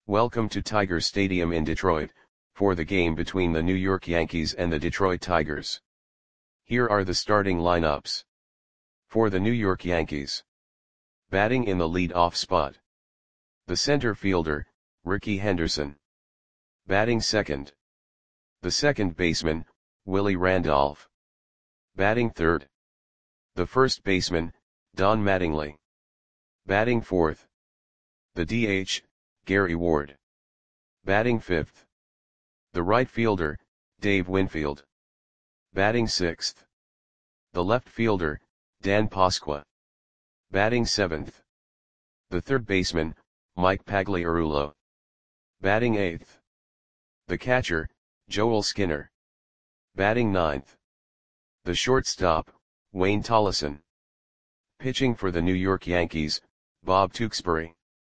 Welcome to Tiger Stadium in Detroit, for the game between the New York Yankees and the Detroit Tigers. Here are the starting lineups. For the New York Yankees. Batting in the lead-off spot. The center fielder, Rickey Henderson. Batting second. The second baseman, Willie Randolph. Batting third. The first baseman, Don Mattingly. Batting fourth. The DH, Gary Ward. Batting fifth. The right fielder, Dave Winfield. Batting sixth. The left fielder, Dan Pasqua. Batting seventh. The third baseman, Mike Pagliarulo. Batting eighth. The catcher, Joel Skinner. Batting ninth. The shortstop, Wayne Tollison. Pitching for the New York Yankees, Bob Tewksbury.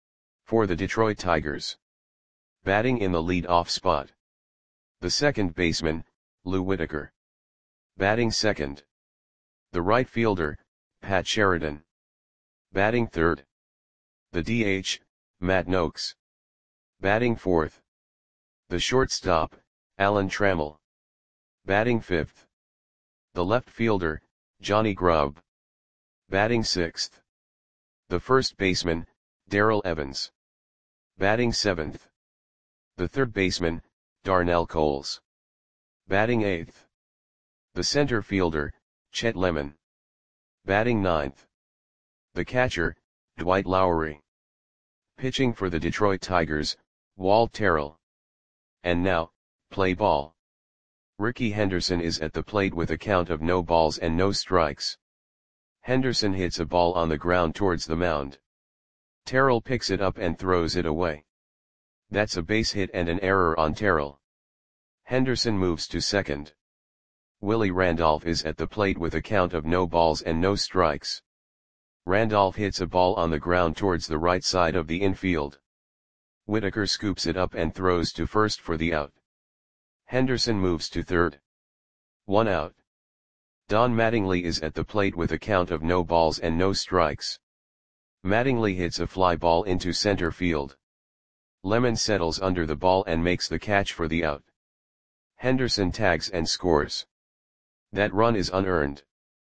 For the Detroit Tigers. Batting in the lead-off spot. The second baseman, Lou Whitaker. Batting second. The right fielder, Pat Sheridan. Batting third. The DH, Matt Noakes. Batting fourth. The shortstop, Alan Trammell. Batting fifth. The left fielder, Johnny Grubb. Batting sixth. The first baseman, Darrell Evans. Batting seventh. The third baseman, Darnell Coles. Batting eighth. The center fielder, Chet Lemon. Batting ninth. The catcher, Dwight Lowery. Pitching for the Detroit Tigers, Walt Terrell. And now, play ball. Rickey Henderson is at the plate with a count of no balls and no strikes. Henderson hits a ball on the ground towards the mound. Terrell picks it up and throws it away. That's a base hit and an error on Terrell. Henderson moves to second. Willie Randolph is at the plate with a count of no balls and no strikes. Randolph hits a ball on the ground towards the right side of the infield. Whitaker scoops it up and throws to first for the out. Henderson moves to third. 1 out. Don Mattingly is at the plate with a count of no balls and no strikes. Mattingly hits a fly ball into center field. Lemon settles under the ball and makes the catch for the out. Henderson tags and scores. That run is unearned.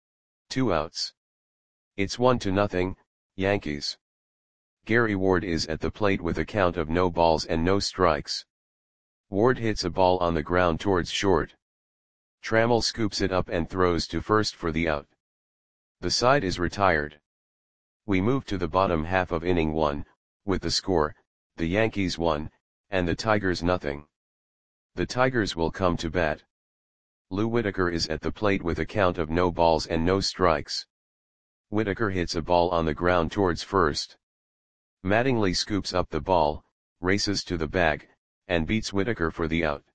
2 outs. It's 1-0, Yankees. Gary Ward is at the plate with a count of no balls and no strikes. Ward hits a ball on the ground towards short. Trammell scoops it up and throws to first for the out. The side is retired. We move to the bottom half of inning 1, with the score, the Yankees 1, and the Tigers 0. The Tigers will come to bat. Lou Whitaker is at the plate with a count of no balls and no strikes. Whitaker hits a ball on the ground towards first. Mattingly scoops up the ball, races to the bag, and beats Whitaker for the out.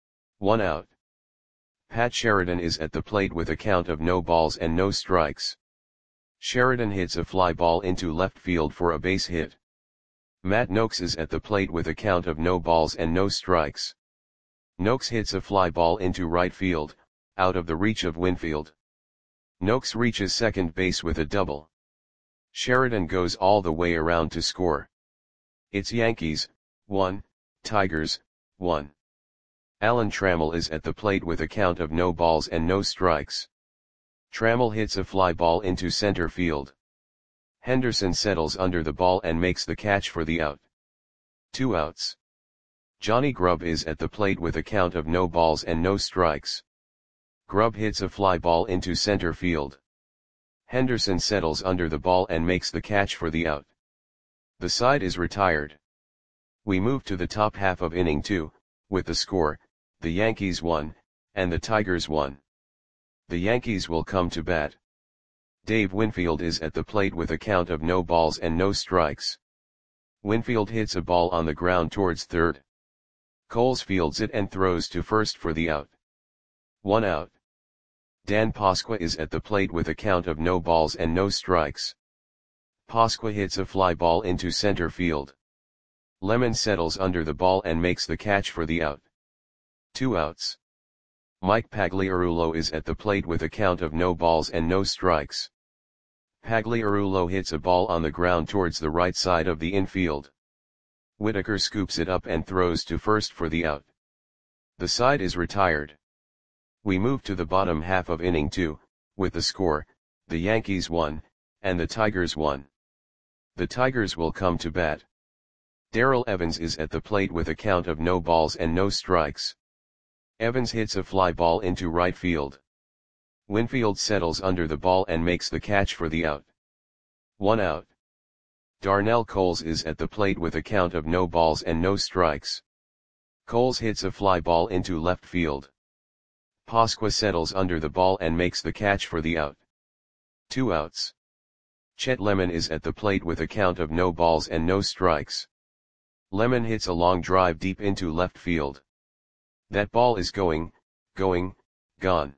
1 out. Pat Sheridan is at the plate with a count of no balls and no strikes. Sheridan hits a fly ball into left field for a base hit. Matt Noakes is at the plate with a count of no balls and no strikes. Noakes hits a fly ball into right field, out of the reach of Winfield. Noakes reaches second base with a double. Sheridan goes all the way around to score. It's Yankees 1, Tigers 1. Alan Trammell is at the plate with a count of no balls and no strikes. Trammell hits a fly ball into center field. Henderson settles under the ball and makes the catch for the out. 2 outs. Johnny Grubb is at the plate with a count of no balls and no strikes. Grubb hits a fly ball into center field. Henderson settles under the ball and makes the catch for the out. The side is retired. We move to the top half of inning 2, with the score, the Yankees 1, and the Tigers 1. The Yankees will come to bat. Dave Winfield is at the plate with a count of no balls and no strikes. Winfield hits a ball on the ground towards third. Coles fields it and throws to first for the out. 1 out. Dan Pasqua is at the plate with a count of no balls and no strikes. Pasqua hits a fly ball into center field. Lemon settles under the ball and makes the catch for the out. 2 outs. Mike Pagliarulo is at the plate with a count of no balls and no strikes. Pagliarulo hits a ball on the ground towards the right side of the infield. Whitaker scoops it up and throws to first for the out. The side is retired. We move to the bottom half of inning 2, with the score, the Yankees 1, and the Tigers 1. The Tigers will come to bat. Darrell Evans is at the plate with a count of no balls and no strikes. Evans hits a fly ball into right field. Winfield settles under the ball and makes the catch for the out. 1 out. Darnell Coles is at the plate with a count of no balls and no strikes. Coles hits a fly ball into left field. Pasqua settles under the ball and makes the catch for the out. 2 outs. Chet Lemon is at the plate with a count of no balls and no strikes. Lemon hits a long drive deep into left field. That ball is going, gone.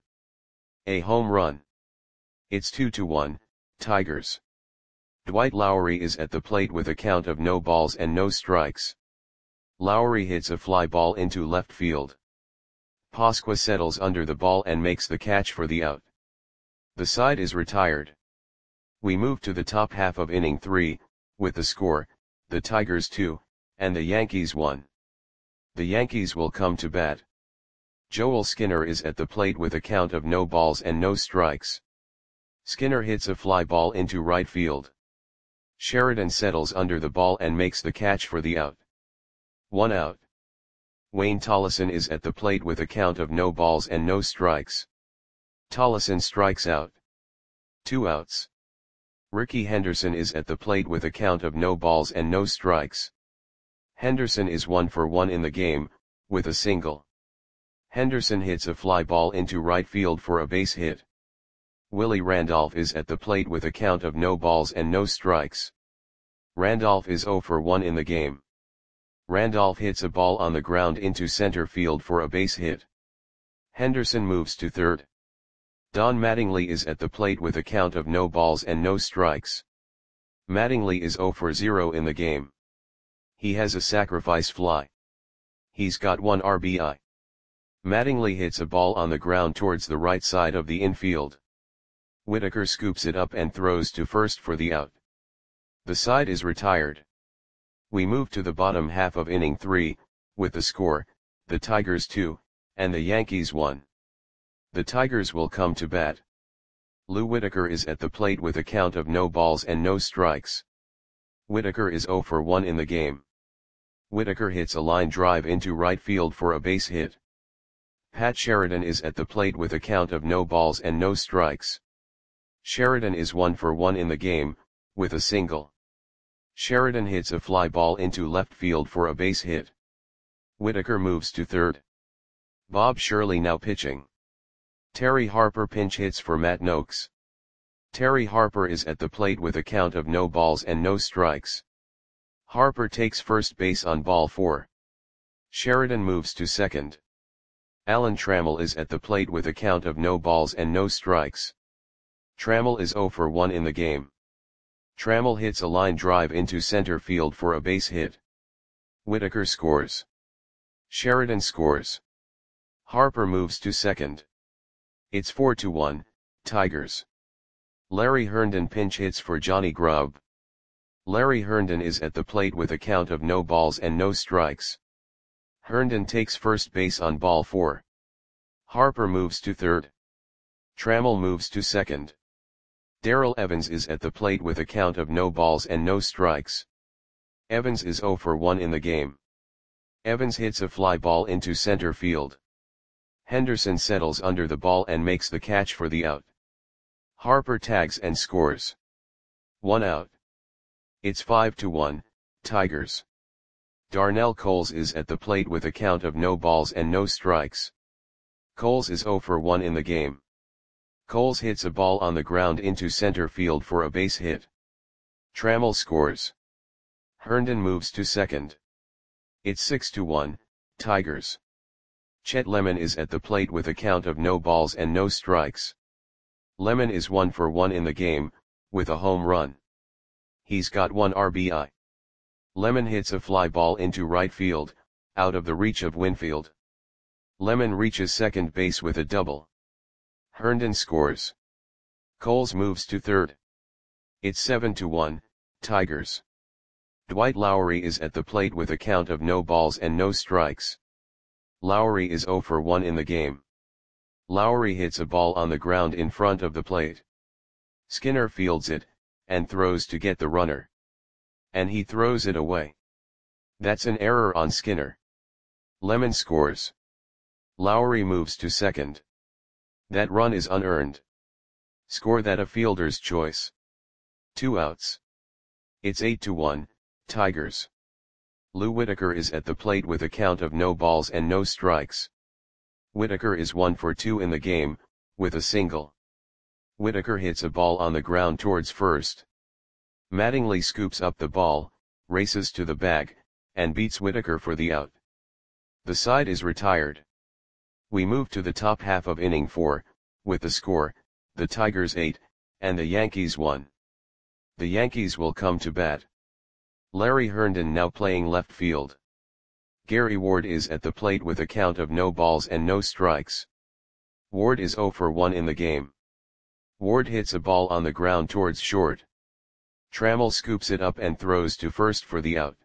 A home run. It's 2-1, Tigers. Dwight Lowery is at the plate with a count of no balls and no strikes. Lowery hits a fly ball into left field. Pasqua settles under the ball and makes the catch for the out. The side is retired. We move to the top half of inning 3, with the score, the Tigers 2, and the Yankees 1. The Yankees will come to bat. Joel Skinner is at the plate with a count of no balls and no strikes. Skinner hits a fly ball into right field. Sheridan settles under the ball and makes the catch for the out. 1 out. Wayne Tollison is at the plate with a count of no balls and no strikes. Tollison strikes out. 2 outs. Rickey Henderson is at the plate with a count of no balls and no strikes. Henderson is 1 for 1 in the game, with a single. Henderson hits a fly ball into right field for a base hit. Willie Randolph is at the plate with a count of no balls and no strikes. Randolph is 0 for 1 in the game. Randolph hits a ball on the ground into center field for a base hit. Henderson moves to third. Don Mattingly is at the plate with a count of no balls and no strikes. Mattingly is 0 for 0 in the game. He has a sacrifice fly. He's got 1 RBI. Mattingly hits a ball on the ground towards the right side of the infield. Whitaker scoops it up and throws to first for the out. The side is retired. We move to the bottom half of inning 3, with the score, the Tigers 2, and the Yankees 1. The Tigers will come to bat. Lou Whitaker is at the plate with a count of no balls and no strikes. Whitaker is 0 for 1 in the game. Whitaker hits a line drive into right field for a base hit. Pat Sheridan is at the plate with a count of no balls and no strikes. Sheridan is 1 for 1 in the game, with a single. Sheridan hits a fly ball into left field for a base hit. Whitaker moves to third. Bob Shirley now pitching. Terry Harper pinch hits for Matt Noakes. Terry Harper is at the plate with a count of no balls and no strikes. Harper takes first base on ball 4. Sheridan moves to second. Alan Trammell is at the plate with a count of no balls and no strikes. Trammell is 0 for 1 in the game. Trammell hits a line drive into center field for a base hit. Whitaker scores. Sheridan scores. Harper moves to second. It's 4-1, Tigers. Larry Herndon pinch hits for Johnny Grubb. Larry Herndon is at the plate with a count of no balls and no strikes. Herndon takes first base on ball 4. Harper moves to third. Trammell moves to second. Darrell Evans is at the plate with a count of no balls and no strikes. Evans is 0 for 1 in the game. Evans hits a fly ball into center field. Henderson settles under the ball and makes the catch for the out. Harper tags and scores. 1 out. It's 5-1, Tigers. Darnell Coles is at the plate with a count of no balls and no strikes. Coles is 0 for 1 in the game. Coles hits a ball on the ground into center field for a base hit. Trammell scores. Herndon moves to second. It's 6-1, Tigers. Chet Lemon is at the plate with a count of no balls and no strikes. Lemon is 1 for 1 in the game, with a home run. He's got 1 RBI. Lemon hits a fly ball into right field, out of the reach of Winfield. Lemon reaches second base with a double. Herndon scores. Coles moves to third. It's 7-1, Tigers. Dwight Lowery is at the plate with a count of no balls and no strikes. Lowery is 0 for 1 in the game. Lowery hits a ball on the ground in front of the plate. Skinner fields it, and throws to get the runner. And he throws it away. That's an error on Skinner. Lemon scores. Lowery moves to second. That run is unearned. Score that a fielder's choice. 2 outs. It's 8-1, Tigers. Lou Whitaker is at the plate with a count of no balls and no strikes. Whitaker is 1 for 2 in the game, with a single. Whitaker hits a ball on the ground towards first. Mattingly scoops up the ball, races to the bag, and beats Whitaker for the out. The side is retired. We move to the top half of inning 4, with the score, the Tigers 8, and the Yankees 1. The Yankees will come to bat. Larry Herndon now playing left field. Gary Ward is at the plate with a count of no balls and no strikes. Ward is 0 for 1 in the game. Ward hits a ball on the ground towards short. Trammell scoops it up and throws to first for the out.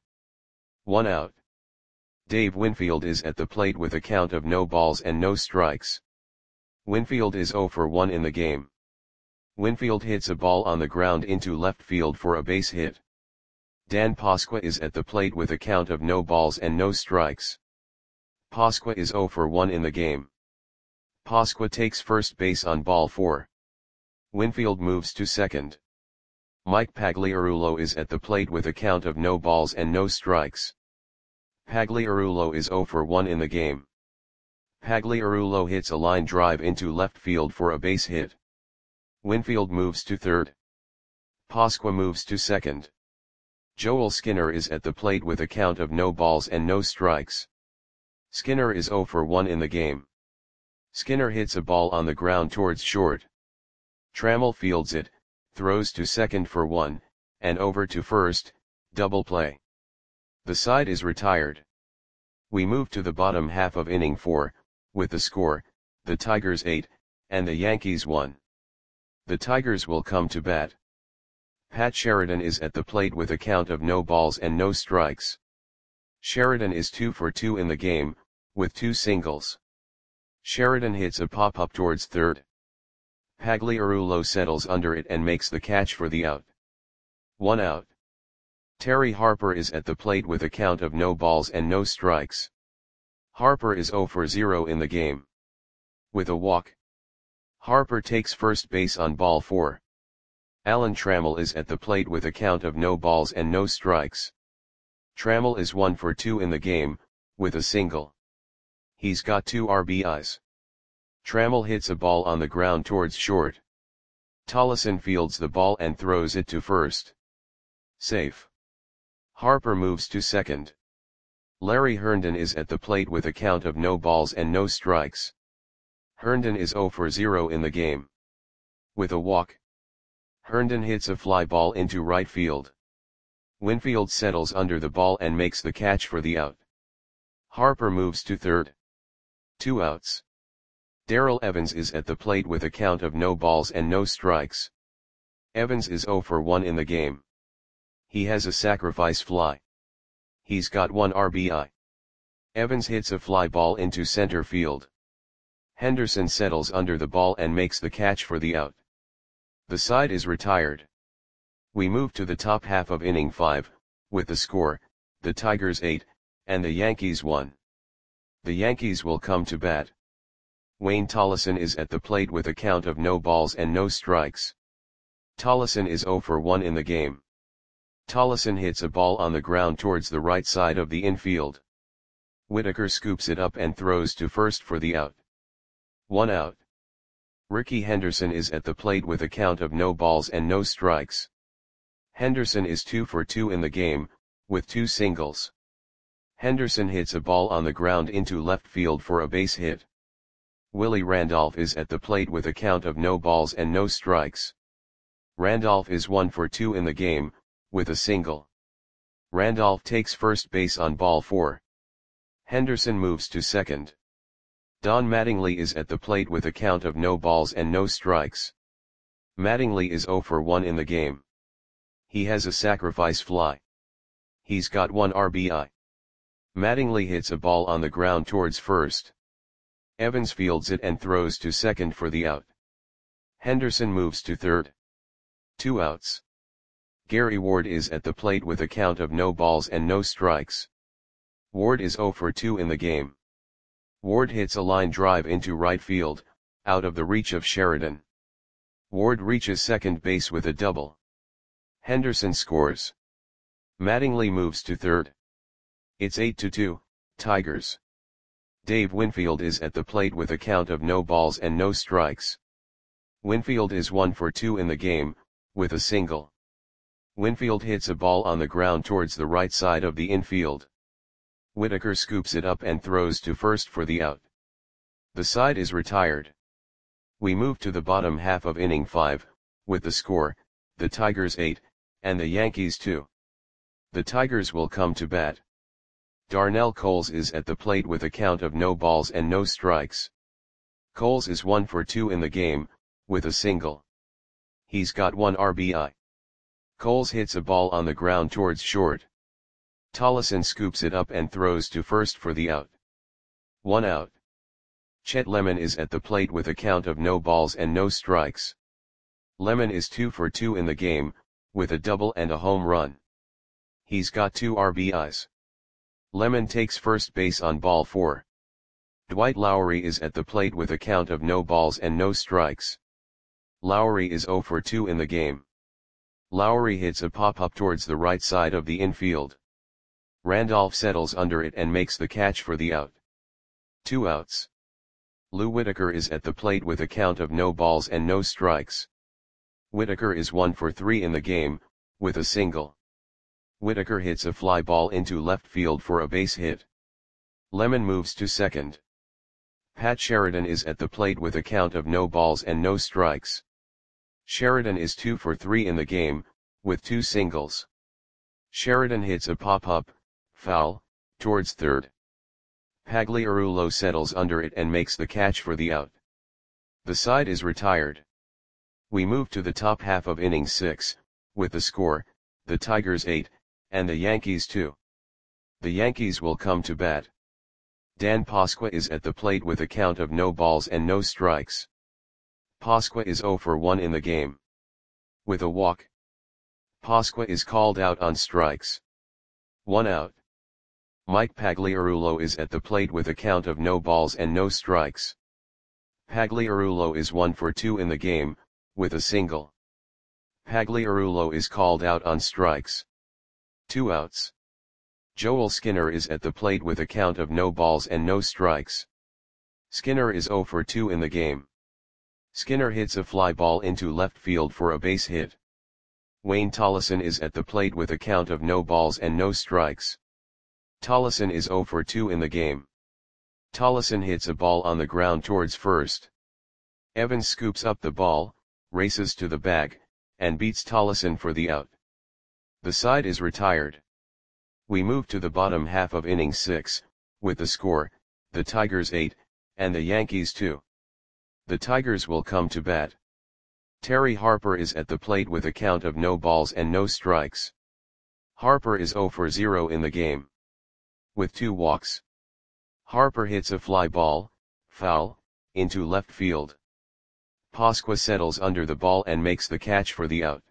1 out. Dave Winfield is at the plate with a count of no balls and no strikes. Winfield is 0 for 1 in the game. Winfield hits a ball on the ground into left field for a base hit. Dan Pasqua is at the plate with a count of no balls and no strikes. Pasqua is 0 for 1 in the game. Pasqua takes first base on ball 4. Winfield moves to second. Mike Pagliarulo is at the plate with a count of no balls and no strikes. Pagliarulo is 0 for 1 in the game. Pagliarulo hits a line drive into left field for a base hit. Winfield moves to third. Pasqua moves to second. Joel Skinner is at the plate with a count of no balls and no strikes. Skinner is 0 for 1 in the game. Skinner hits a ball on the ground towards short. Trammell fields it, throws to second for 1, and over to first, double play. The side is retired. We move to the bottom half of inning 4, with the score, the Tigers 8, and the Yankees 1. The Tigers will come to bat. Pat Sheridan is at the plate with a count of no balls and no strikes. Sheridan is 2 for 2 in the game, with 2 singles. Sheridan hits a pop-up towards third. Pagliarulo settles under it and makes the catch for the out. 1 out. Terry Harper is at the plate with a count of no balls and no strikes. Harper is 0 for 0 in the game. With a walk. Harper takes first base on ball 4. Alan Trammell is at the plate with a count of no balls and no strikes. Trammell is 1 for 2 in the game, with a single. He's got 2 RBIs. Trammell hits a ball on the ground towards short. Tollison fields the ball and throws it to first. Safe. Harper moves to second. Larry Herndon is at the plate with a count of no balls and no strikes. Herndon is 0 for 0 in the game. With a walk. Herndon hits a fly ball into right field. Winfield settles under the ball and makes the catch for the out. Harper moves to third. 2 outs. Darrell Evans is at the plate with a count of no balls and no strikes. Evans is 0 for 1 in the game. He has a sacrifice fly. He's got 1 RBI. Evans hits a fly ball into center field. Henderson settles under the ball and makes the catch for the out. The side is retired. We move to the top half of inning 5, with the score, the Tigers 8, and the Yankees 1. The Yankees will come to bat. Wayne Tollison is at the plate with a count of no balls and no strikes. Tollison is 0 for 1 in the game. Tollison hits a ball on the ground towards the right side of the infield. Whitaker scoops it up and throws to first for the out. 1 out. Ricky Henderson is at the plate with a count of no balls and no strikes. Henderson is 2 for 2 in the game, with 2 singles. Henderson hits a ball on the ground into left field for a base hit. Willie Randolph is at the plate with a count of no balls and no strikes. Randolph is 1 for 2 in the game, with a single. Randolph takes first base on ball 4. Henderson moves to second. Don Mattingly is at the plate with a count of no balls and no strikes. Mattingly is 0 for 1 in the game. He has a sacrifice fly. He's got 1 RBI. Mattingly hits a ball on the ground towards first. Evans fields it and throws to second for the out. Henderson moves to third. 2 outs. Gary Ward is at the plate with a count of no balls and no strikes. Ward is 0 for 2 in the game. Ward hits a line drive into right field, out of the reach of Sheridan. Ward reaches second base with a double. Henderson scores. Mattingly moves to third. It's 8-2, Tigers. Dave Winfield is at the plate with a count of no balls and no strikes. Winfield is 1 for 2 in the game, with a single. Winfield hits a ball on the ground towards the right side of the infield. Whitaker scoops it up and throws to first for the out. The side is retired. We move to the bottom half of inning 5, with the score, the Tigers 8, and the Yankees 2. The Tigers will come to bat. Darnell Coles is at the plate with a count of no balls and no strikes. Coles is 1 for 2 in the game, with a single. He's got 1 RBI. Coles hits a ball on the ground towards short. Tollison scoops it up and throws to first for the out. 1 out. Chet Lemon is at the plate with a count of no balls and no strikes. Lemon is 2 for 2 in the game, with a double and a home run. He's got 2 RBIs. Lemon takes first base on ball 4. Dwight Lowry is at the plate with a count of no balls and no strikes. Lowry is 0 for 2 in the game. Lowry hits a pop-up towards the right side of the infield. Randolph settles under it and makes the catch for the out. 2 outs. Lou Whitaker is at the plate with a count of no balls and no strikes. Whitaker is 1 for 3 in the game, with a single. Whitaker hits a fly ball into left field for a base hit. Lemon moves to second. Pat Sheridan is at the plate with a count of no balls and no strikes. Sheridan is 2 for 3 in the game, with 2 singles. Sheridan hits a pop-up, foul, towards third. Pagliarulo settles under it and makes the catch for the out. The side is retired. We move to the top half of inning 6, with the score, the Tigers 8, and the Yankees 2. The Yankees will come to bat. Dan Pasqua is at the plate with a count of no balls and no strikes. Pasqua is 0 for 1 in the game. With a walk. Pasqua is called out on strikes. 1 out. Mike Pagliarulo is at the plate with a count of no balls and no strikes. Pagliarulo is 1 for 2 in the game, with a single. Pagliarulo is called out on strikes. 2 outs. Joel Skinner is at the plate with a count of no balls and no strikes. Skinner is 0 for 2 in the game. Skinner hits a fly ball into left field for a base hit. Wayne Tollison is at the plate with a count of no balls and no strikes. Tollison is 0 for 2 in the game. Tollison hits a ball on the ground towards first. Evans scoops up the ball, races to the bag, and beats Tollison for the out. The side is retired. We move to the bottom half of inning 6, with the score, the Tigers 8, and the Yankees 2. The Tigers will come to bat. Terry Harper is at the plate with a count of no balls and no strikes. Harper is 0 for 0 in the game. With 2 walks. Harper hits a fly ball, foul, into left field. Pasqua settles under the ball and makes the catch for the out.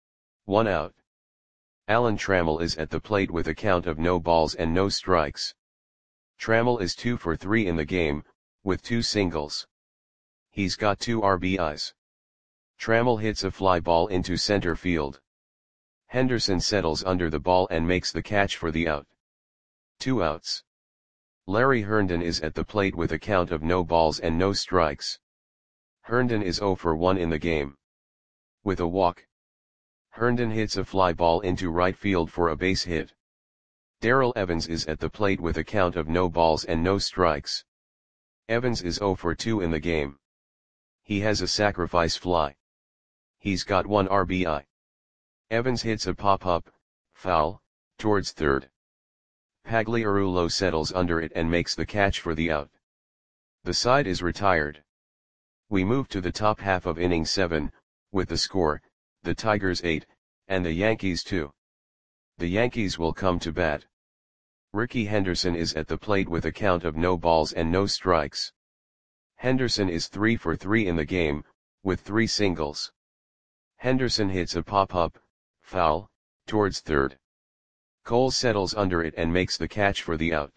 1 out. Alan Trammell is at the plate with a count of no balls and no strikes. Trammell is 2 for 3 in the game, with 2 singles. He's got 2 RBIs. Trammell hits a fly ball into center field. Henderson settles under the ball and makes the catch for the out. 2 outs. Larry Herndon is at the plate with a count of no balls and no strikes. Herndon is 0 for 1 in the game. With a walk. Herndon hits a fly ball into right field for a base hit. Darrell Evans is at the plate with a count of no balls and no strikes. Evans is 0 for 2 in the game. He has a sacrifice fly. He's got 1 RBI. Evans hits a pop-up, foul, towards third. Pagliarulo settles under it and makes the catch for the out. The side is retired. We move to the top half of inning 7, with the score, the Tigers 8, and the Yankees 2. The Yankees will come to bat. Rickey Henderson is at the plate with a count of no balls and no strikes. Henderson is 3 for 3 in the game, with 3 singles. Henderson hits a pop-up, foul, towards third. Cole settles under it and makes the catch for the out.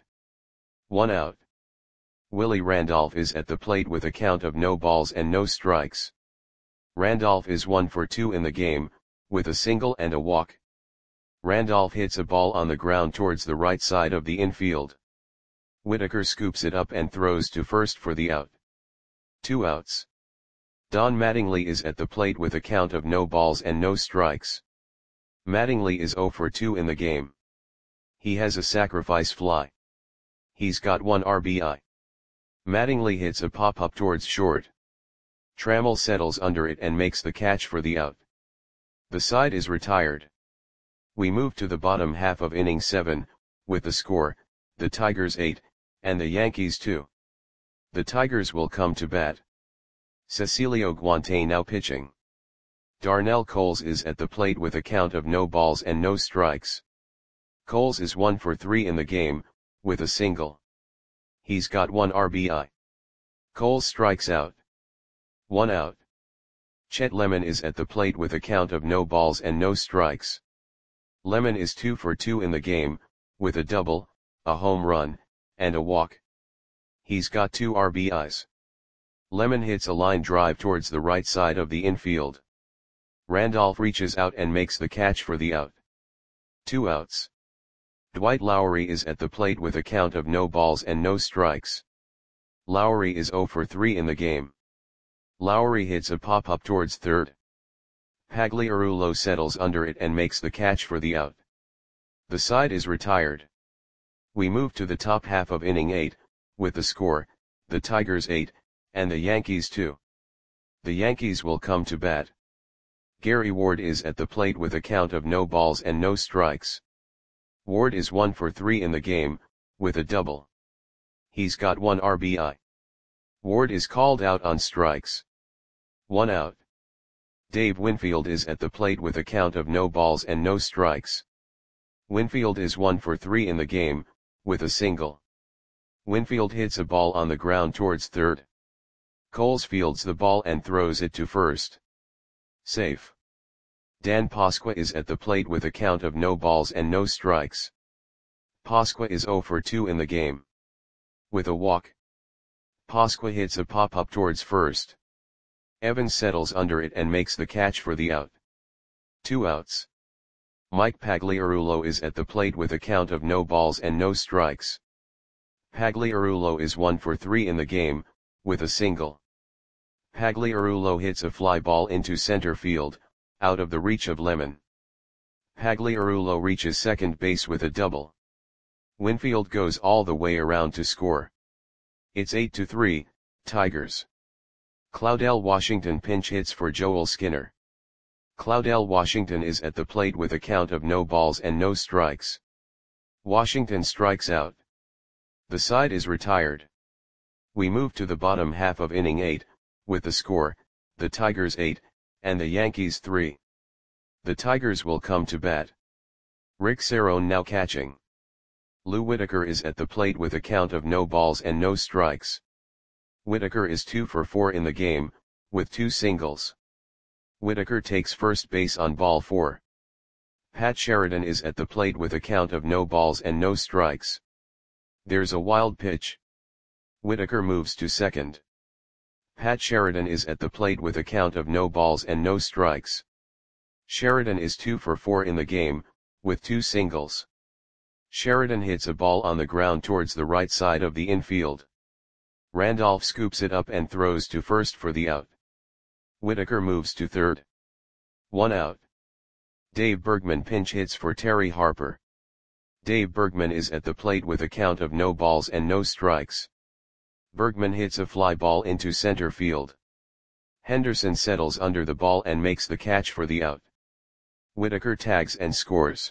1 out. Willie Randolph is at the plate with a count of no balls and no strikes. Randolph is 1 for 2 in the game, with a single and a walk. Randolph hits a ball on the ground towards the right side of the infield. Whitaker scoops it up and throws to first for the out. 2 outs. Don Mattingly is at the plate with a count of no balls and no strikes. Mattingly is 0 for 2 in the game. He has a sacrifice fly. He's got 1 RBI. Mattingly hits a pop-up towards short. Trammell settles under it and makes the catch for the out. The side is retired. We move to the bottom half of inning 7, with the score, the Tigers 8, and the Yankees 2. The Tigers will come to bat. Cecilio Guante now pitching. Darnell Coles is at the plate with a count of no balls and no strikes. Coles is 1 for 3 in the game, with a single. He's got 1 RBI. Coles strikes out. 1 out. Chet Lemon is at the plate with a count of no balls and no strikes. Lemon is 2 for 2 in the game, with a double, a home run, and a walk. He's got 2 RBIs. Lemon hits a line drive towards the right side of the infield. Randolph reaches out and makes the catch for the out. 2 outs. Dwight Lowery is at the plate with a count of no balls and no strikes. Lowery is 0 for 3 in the game. Lowery hits a pop-up towards third. Pagliarulo settles under it and makes the catch for the out. The side is retired. We move to the top half of inning 8, with the score, the Tigers 8, and the Yankees 2. The Yankees will come to bat. Gary Ward is at the plate with a count of no balls and no strikes. Ward is 1 for 3 in the game, with a double. He's got 1 RBI. Ward is called out on strikes. 1 out. Dave Winfield is at the plate with a count of no balls and no strikes. Winfield is 1 for 3 in the game, with a single. Winfield hits a ball on the ground towards third. Coles fields the ball and throws it to first. Safe. Dan Pasqua is at the plate with a count of no balls and no strikes. Pasqua is 0 for 2 in the game. With a walk. Pasqua hits a pop-up towards first. Evans settles under it and makes the catch for the out. 2 outs. Mike Pagliarulo is at the plate with a count of no balls and no strikes. Pagliarulo is 1 for 3 in the game, with a single. Pagliarulo hits a fly ball into center field, out of the reach of Lemon. Pagliarulo reaches second base with a double. Winfield goes all the way around to score. It's 8-3, Tigers. Claudell Washington pinch hits for Joel Skinner. Claudell Washington is at the plate with a count of no balls and no strikes. Washington strikes out. The side is retired. We move to the bottom half of inning 8, with the score, the Tigers 8, and the Yankees 3. The Tigers will come to bat. Rick Cerone now catching. Lou Whitaker is at the plate with a count of no balls and no strikes. Whitaker is 2 for 4 in the game, with 2 singles. Whitaker takes first base on ball 4. Pat Sheridan is at the plate with a count of no balls and no strikes. There's a wild pitch. Whitaker moves to second. Pat Sheridan is at the plate with a count of no balls and no strikes. Sheridan is 2 for 4 in the game, with 2 singles. Sheridan hits a ball on the ground towards the right side of the infield. Randolph scoops it up and throws to first for the out. Whitaker moves to third. 1 out. Dave Bergman pinch hits for Terry Harper. Dave Bergman is at the plate with a count of no balls and no strikes. Bergman hits a fly ball into center field. Henderson settles under the ball and makes the catch for the out. Whitaker tags and scores.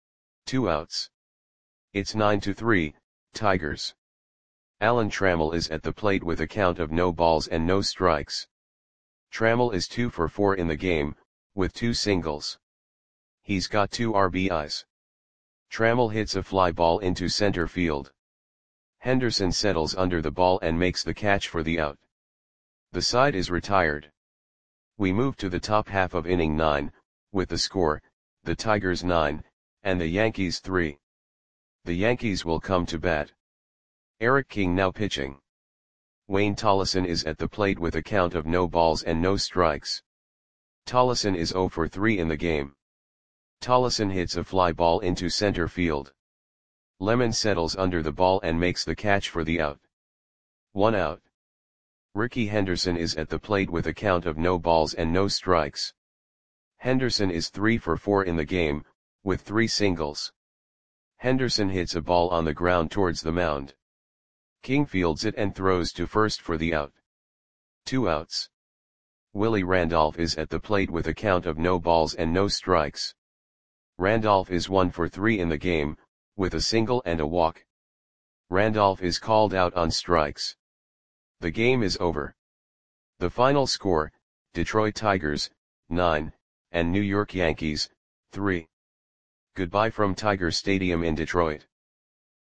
2 outs. It's 9-3, Tigers. Alan Trammell is at the plate with a count of no balls and no strikes. Trammell is 2 for 4 in the game, with 2 singles. He's got 2 RBIs. Trammell hits a fly ball into center field. Henderson settles under the ball and makes the catch for the out. The side is retired. We move to the top half of inning 9, with the score, the Tigers 9, and the Yankees 3. The Yankees will come to bat. Eric King now pitching. Wayne Tollison is at the plate with a count of no balls and no strikes. Tollison is 0 for 3 in the game. Tollison hits a fly ball into center field. Lemon settles under the ball and makes the catch for the out. 1 out. Rickey Henderson is at the plate with a count of no balls and no strikes. Henderson is 3 for 4 in the game, with 3 singles. Henderson hits a ball on the ground towards the mound. King fields it and throws to first for the out. 2 outs. Willie Randolph is at the plate with a count of no balls and no strikes. Randolph is 1 for 3 in the game, with a single and a walk. Randolph is called out on strikes. The game is over. The final score, Detroit Tigers, 9, and New York Yankees, 3. Goodbye from Tiger Stadium in Detroit.